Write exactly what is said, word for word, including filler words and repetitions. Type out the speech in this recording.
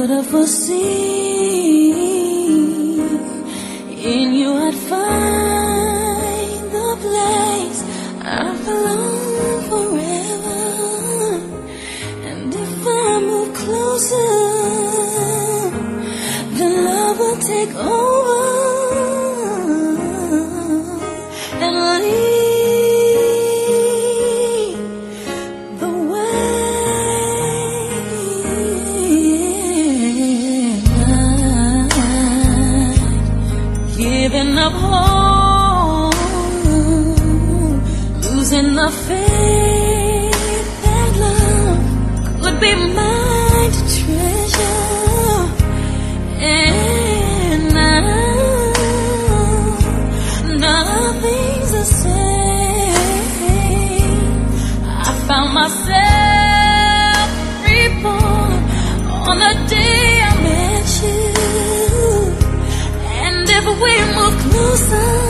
could have foreseen in you I'd find the place I belong forever. And if I move closer, then love will take over and lead the way. Giving up hope, losing the faith that love could be mine to treasure. And now nothing's the same. I found myself reborn on the day I met you. And if we move closer,